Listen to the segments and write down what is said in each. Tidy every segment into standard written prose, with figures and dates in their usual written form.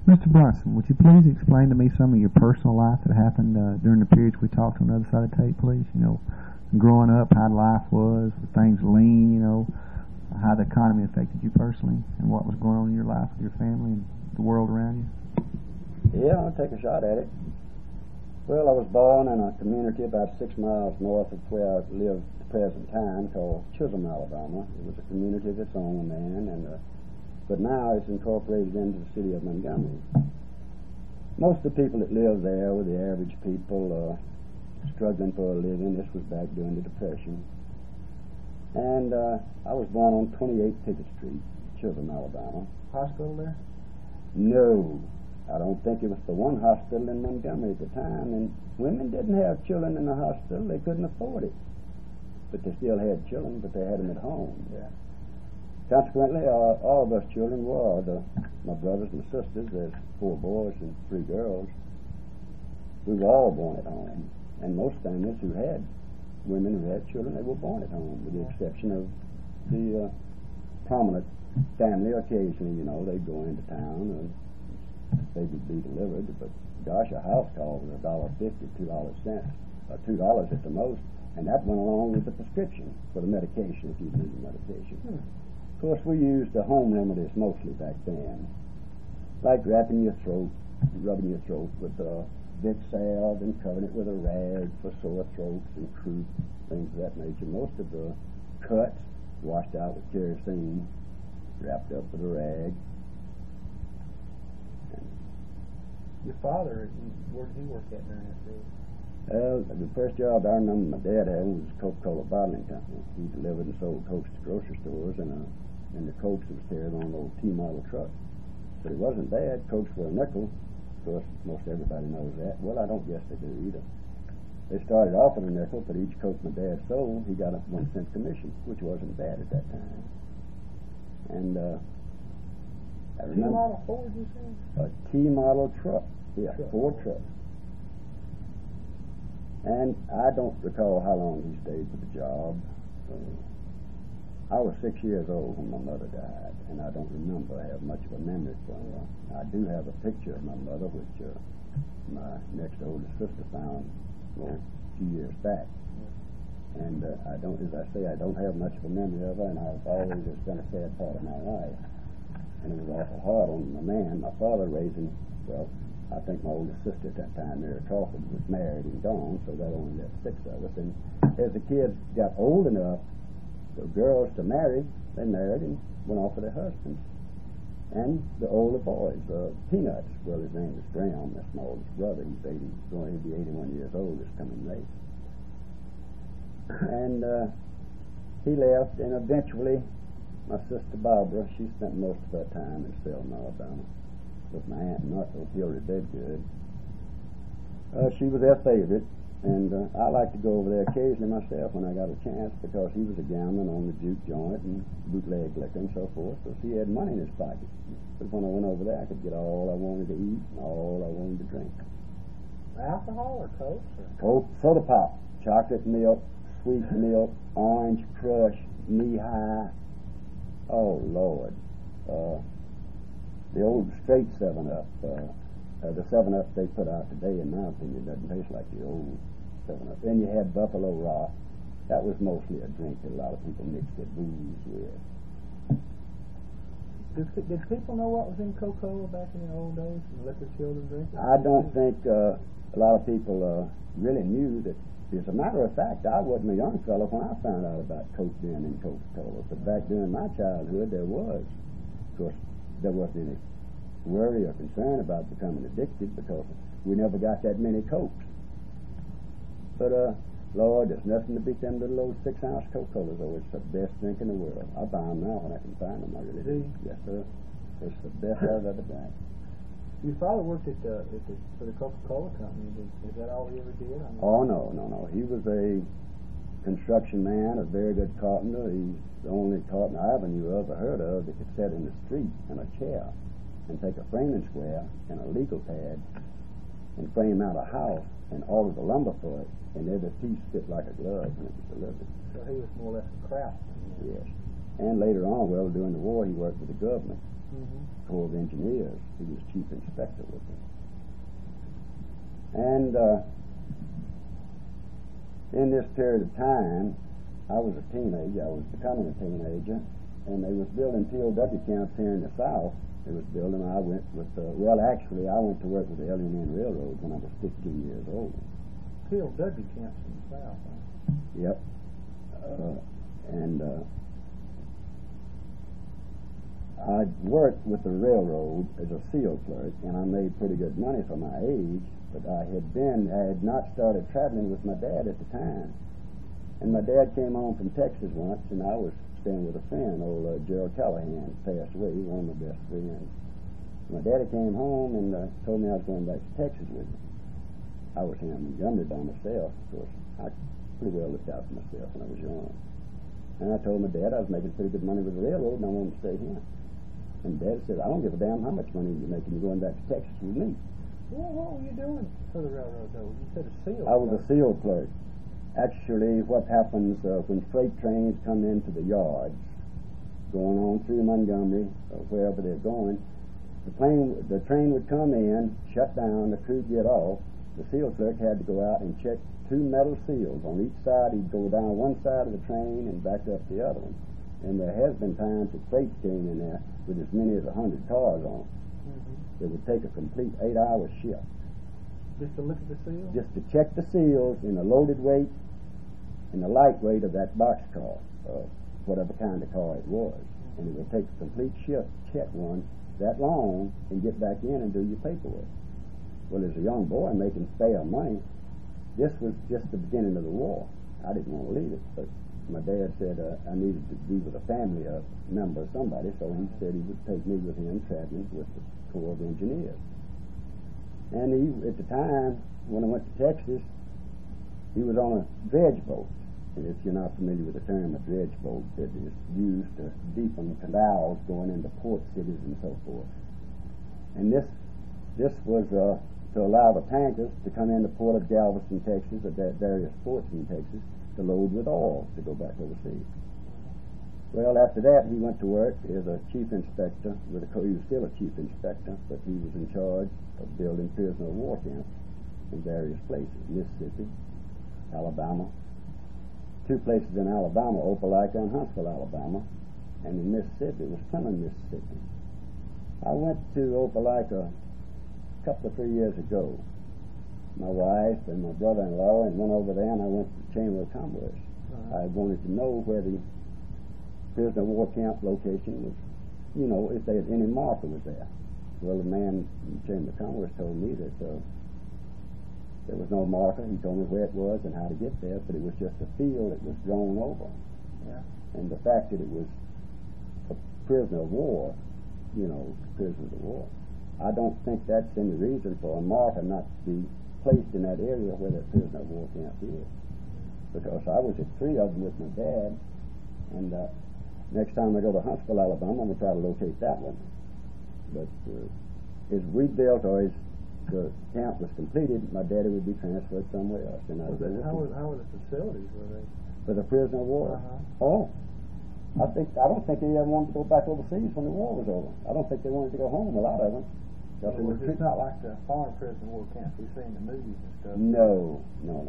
Mr. Brunson, would you please explain to me some of your personal life that happened during the periods we talked on the other side of the tape, please? You know, growing up, how life was, were things lean, you know, how the economy affected you personally, and what was going on in your life with your family and the world around you? Yeah, I'll take a shot at it. Well, I was born in a community about 6 miles north of where I live at the present time called Chisholm, Alabama. It was a community of its own then, but now it's incorporated into the city of Montgomery. Most of the people that live there were the average people struggling for a living. This was back during the Depression. And I was born on 28 Pickett Street, Chisholm, Alabama. Hospital there? No. I don't think it was the one hospital in Montgomery at the time, and women didn't have children in the hospital. They couldn't afford it. But they still had children, but they had them at home. Yeah. Consequently, all of us children were, my brothers and sisters, there's 4 boys and 3 girls, we were all born at home. And most families who had women who had children, they were born at home, with the exception of the prominent family. Occasionally, you know, they'd go into town and they would be delivered, but gosh, a house call was $1.50, 2 cents, or $2 at the most, and that went along with the prescription for the medication if you needed medication. Of course, we used the home remedies mostly back then, like rubbing your throat with Vicks salve and covering it with a rag for sore throats and croup, things of that nature. Most of the cuts washed out with kerosene, wrapped up with a rag. Your father, where did he work at during that period? Well, the first job I remember my dad having was Coca-Cola bottling company. He delivered and sold Cokes to grocery stores, and the Cokes was carried on an old T-model truck. But it wasn't bad. Cokes were a nickel. Of course, most everybody knows that. Well, I don't guess they do either. They started off at a nickel, but each Coke my dad sold, he got a 1 cent commission, which wasn't bad at that time. And I remember... T-model Ford, you say? A T-model truck. Yeah, Ford truck. And I don't recall how long he stayed with the job. I was 6 years old when my mother died, and I don't remember. I have much of a memory from her. I do have a picture of my mother, which my next oldest sister found a few years back. And I don't, as I say, I don't have much of a memory of her, and I've always, it's been a sad part of my life. And it was awful hard on my man, my father, raising, well, I think my oldest sister at that time, Mary Crawford, was married and gone, so that only left 6 of us. And as the kids got old enough for girls to marry, they married and went off with their husbands. And the older boys, Peanuts, well, his name is Graham, that's my oldest brother. He'll be 81 years old this coming May. And he left, and eventually my sister Barbara, she spent most of her time in Selma, Alabama, with my aunt and uncle, Hilda Bedgood. She was their favorite, and I like to go over there occasionally myself when I got a chance, because he was a gambling on the juke joint and bootleg liquor and so forth, so he had money in his pocket. But when I went over there, I could get all I wanted to eat and all I wanted to drink. Alcohol or Coke? Coke, soda pop, chocolate milk, sweet milk, orange crush, knee-high. Oh, Lord. The old straight 7-Up, the 7-Up they put out today, in my opinion, doesn't taste like the old 7-Up. Then you had Buffalo Rock. That was mostly a drink that a lot of people mixed their booze with. Did people know what was in Coca-Cola back in the old days, and let their children drink it? I don't think a lot of people really knew that. As a matter of fact, I wasn't a young fellow when I found out about Coke being in Coca-Cola, but back during my childhood there was. Of course, there wasn't any worry or concern about becoming addicted, because we never got that many Cokes. But Lord, there's nothing to beat them little old 6-ounce Coca-Colas. Oh, it's the best drink in the world. I buy them now when I can find them. I really do. Yes, sir. It's the best I've ever drank. Your father worked for the Coca-Cola company. Is that all he ever did? Oh, no. He was a construction man, a very good carpenter. He's the only carpenter I ever knew of or heard of that could sit in the street in a chair and take a framing square and a legal pad and frame out a house and order the lumber for it, and every piece fit like a glove when it was delivered. So he was more or less a craftsman. Yes. And later on, well, during the war, he worked with the government. Corps of Engineers. He was chief inspector with me. And in this period of time, I was a teenager. I was becoming a teenager, and they was building POW camps here in the South. They was building. I went with I went to work with the L&N Railroad when I was 15 years old. POW camps in the South. Huh? Yep. And I worked with the railroad as a seal clerk, and I made pretty good money for my age. But I had not started traveling with my dad at the time. And my dad came home from Texas once, and I was staying with a friend, old Gerald Callahan, passed away, one of my best friends. My daddy came home and told me I was going back to Texas with him. I was here in Montgomery by myself. Of course, I pretty well looked out for myself when I was young. And I told my dad I was making pretty good money with the railroad, and I wanted to stay here. And Dad said, I don't give a damn how much money you're making. You're going back to Texas with me. Well, what were you doing for the railroad, though? You said a seal. I was a seal clerk. Actually, what happens when freight trains come into the yards, going on through Montgomery, or wherever they're going, the train would come in, shut down, the crew get off. The seal clerk had to go out and check 2 metal seals on each side. He'd go down one side of the train and back up the other one. And there has been times that freight came in there with as many as 100 cars on them. It would take a complete 8-hour shift. Just to look at the seals? Just to check the seals in the loaded weight and the light weight of that boxcar, whatever kind of car it was. And it would take a complete shift to check one that long and get back in and do your paperwork. Well, as a young boy making fair money, this was just the beginning of the war. I didn't want to leave it, but my dad said I needed to be with a family member or somebody, so he said he would take me with him traveling with the Corps of Engineers. And he, at the time, when I went to Texas, he was on a dredge boat. And if you're not familiar with the term, a dredge boat, it is used to deepen canals going into port cities and so forth. And this was to allow the tankers to come in the port of Galveston, Texas, or various ports in Texas, to load with oil to go back overseas. Well, after that, he went to work as a chief inspector with he was still a chief inspector, but he was in charge of building prisoner of war camps in various places: Mississippi, Alabama. 2 places in Alabama, Opelika and Huntsville, Alabama, and in Mississippi was Clemens, Mississippi. I went to Opelika a couple of 3 years ago. My wife and my brother-in-law, and went over there, and I went to the Chamber of Commerce. I wanted to know where the prisoner of war camp location was, if they had any marker was there. Well, the man in the Chamber of Commerce told me that there was no marker. He told me where it was and how to get there, but it was just a field that was drawn over. Yeah. And the fact that it was a prisoner of war, prisoners of war, I don't think that's any reason for a marker not to be placed in that area where that prisoner of war camp is. Because I was at 3 of them with my dad, and next time I go to Huntsville, Alabama, I'm going to try to locate that one. But as we built, or as the camp was completed, my daddy would be transferred somewhere else. And how were the facilities? Were they for the prisoner of war? Oh, I don't think they ever wanted to go back overseas when the war was over. I don't think they wanted to go home. A lot of them. It's not like the foreign prisoner of war camps we see in the movies and stuff. No.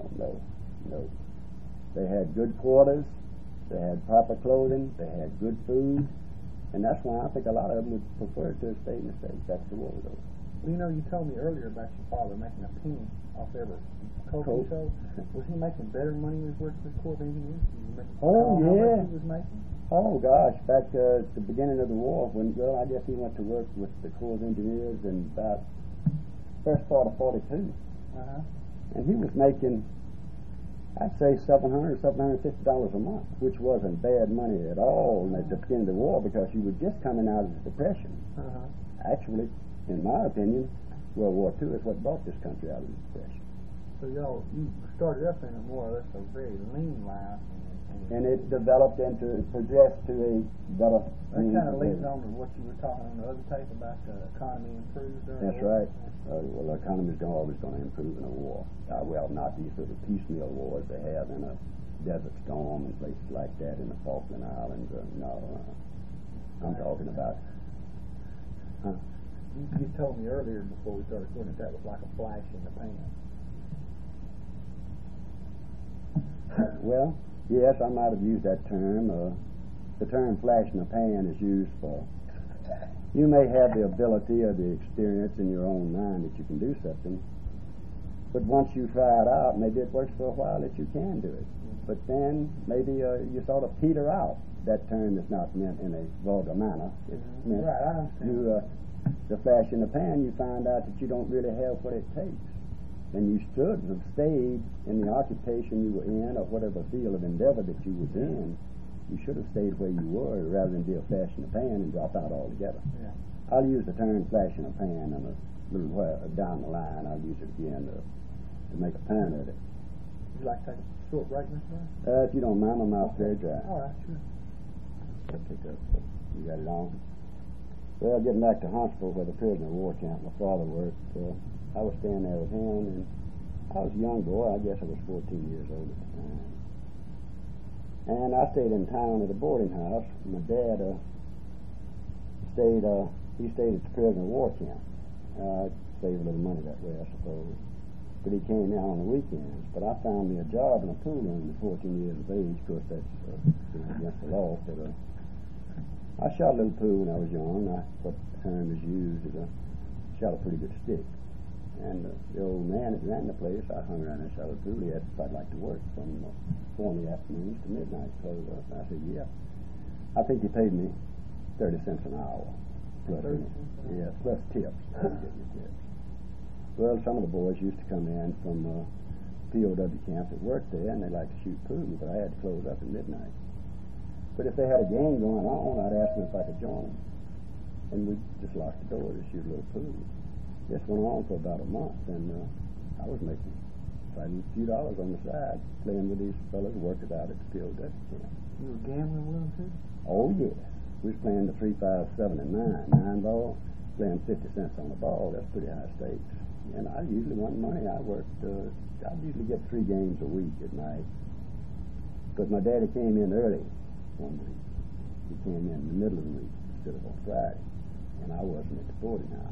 They had good quarters. They had proper clothing. They had good food. And that's why I think a lot of them would prefer to stay in the States after the war was over. Well, you told me earlier about your father making a penny off every coaching show. Was he making better money when he was working for the Corps of Engineers? Oh, yeah. How much he was making? Oh, gosh. Back at the beginning of the war, I guess he went to work with the Corps of Engineers in about first part of 42. And he was making, I'd say, $750 a month, which wasn't bad money at all at the beginning of the war, because he was just coming out of the Depression. Actually, in my opinion, World War II is what brought this country out of the Depression. So you started up in a more or less a very lean life. And it developed progressed to a better... That kind of leads on to what you were talking on the other tape about the economy improved during the war. Right. Well, the economy is always going to improve in a war. Well, not these sort of piecemeal wars they have in a Desert Storm and places like that in the Falkland Islands. I'm talking about Huh? You told me earlier before we started recording that was like a flash in the pan. Well, yes, I might have used that term. The term flash in the pan is used for, you may have the ability or the experience in your own mind that you can do something, but once you try it out, maybe it works for a while that you can do it. But then maybe you sort of peter out. That term is not meant in a vulgar manner. It's meant Right, I understand. the flash in the pan, you find out that you don't really have what it takes. And you should have stayed in the occupation you were in or whatever field of endeavor that you was in. You should have stayed where you were rather than be a flash in the pan and drop out altogether. Yeah. I'll use the term flash in the pan and a little while down the line I'll use it again to make a point of it. Would you like to take a short break, Mr. Rice? If you don't mind, my mouth's very dry. All right, sure. I'll pick up. You got it on? Well, getting back to Huntsville where the prisoner of war camp my father worked, I was staying there with him, and I was a young boy. I guess I was 14 years old at the time. And I stayed in town at a boarding house. My dad stayed at the prisoner of war camp. Saved a little money that way, I suppose. But he came in on the weekends. But I found me a job in a pool room at 14 years of age. Of course, that's against the law. But I shot a little pool when I was young. What term is used is shot a pretty good stick. And the old man that ran the place, I hung around and shot a pool. He asked if I'd like to work from 4 in the afternoons to midnight. Close up. I said, yeah. I think he paid me 30 cents an hour. Plus, plus tips. Tips. Well, some of the boys used to come in from POW camp that worked there, and they liked to shoot pool, but I had to close up at midnight. But if they had a game going on, I'd ask them if I could join them. And we'd just lock the door to shoot a little pool. This went on for about a month, and I was making a few dollars on the side, playing with these fellas, working out at the POW camp. You were gambling with them, too? Oh, yes. We was playing the 3, 5, 7, and 9 ball, playing 50 cents on the ball. That's pretty high stakes. And I usually won money. I'd usually get 3 games a week at night. Because my daddy came in early one week. He came in the middle of the week instead of on Friday. And I wasn't at the boarding house.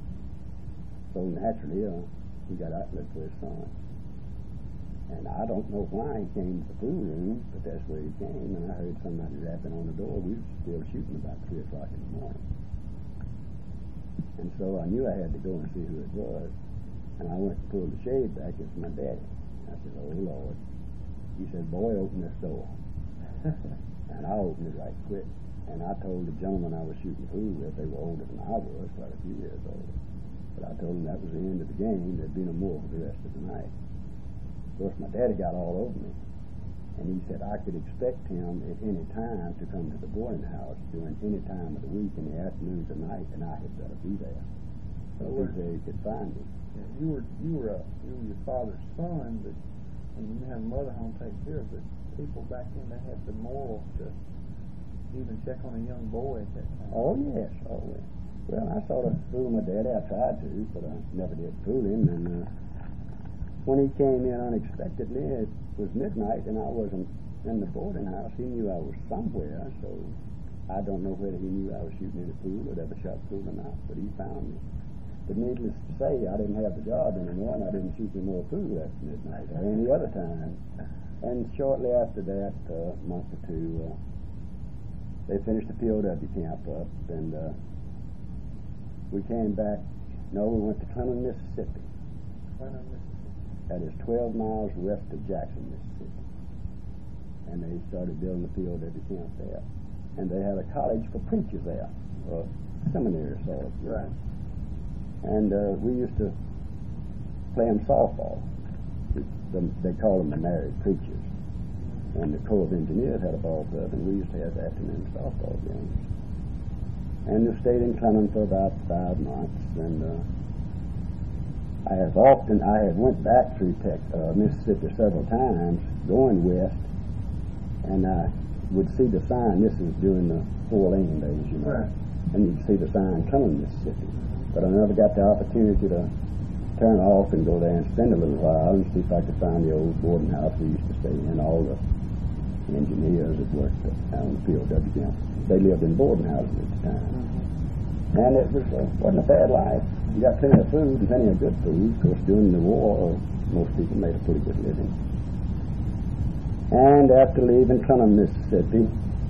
So naturally, he got outlet for his son. And I don't know why he came to the pool room, but that's where he came. And I heard somebody rapping on the door. We were still shooting about 3 o'clock in the morning. And so I knew I had to go and see who it was. And I went and pulled the shade back. It's my daddy. I said, oh, Lord. He said, boy, open this door. And I opened it right quick. And I told the gentleman I was shooting pool with, they were older than I was, quite a few years older. But I told him that was the end of the game. There'd be no more for the rest of the night. Of course, my daddy got all over me. And he said I could expect him at any time to come to the boarding house during any time of the week in the afternoons or night, and I had better be there. So he could find me. Yeah, you were your father's son, but and you had a mother home taking care of. But people back then, they had the morals to even check on a young boy at that time. Oh yes, always. Well, I sort of fooled my daddy. I tried to, but I never did fool him. And when he came in unexpectedly, it was midnight, and I wasn't in the boarding house. He knew I was somewhere, so I don't know whether he knew I was shooting in the pool or ever shot pool or not, but he found me. But needless to say, I didn't have the job anymore, and I didn't shoot any more pool after midnight or any other time. And shortly after that, a month or two, they finished the POW camp up, and we came back. No, we went to Clemens, Mississippi. Clemens, Mississippi. That is 12 miles west of Jackson, Mississippi. And they started building the POW camp there. And they had a college for preachers there, or seminary sort of. Right. And we used to play them softball. They called them the married preachers. And the Corps of Engineers had a ball club, and we used to have afternoon softball games. And we stayed in Clemens for about 5 months, and I had went back through Mississippi several times, going west, and I would see the sign. This is during the 4 lane days, you know, right. And you'd see the sign, Clemens, Mississippi. But I never got the opportunity to turn off and go there and spend a little while and see if I could find the old boarding house we used to stay in. All the engineers that worked on the POW camp, they lived in boarding houses at the time. And it wasn't a bad life. You got plenty of food and plenty of good food. Of course, during the war, most people made a pretty good living. And after leaving Clinton, Mississippi,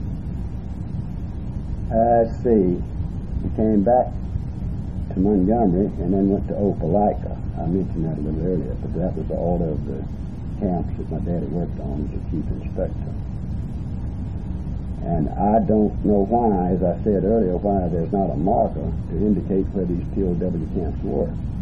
we came back to Montgomery and then went to Opelika. I mentioned that a little earlier, but that was all of the camps that my daddy worked on as a chief inspector. And I don't know why, as I said earlier, why there's not a marker to indicate where these POW camps were.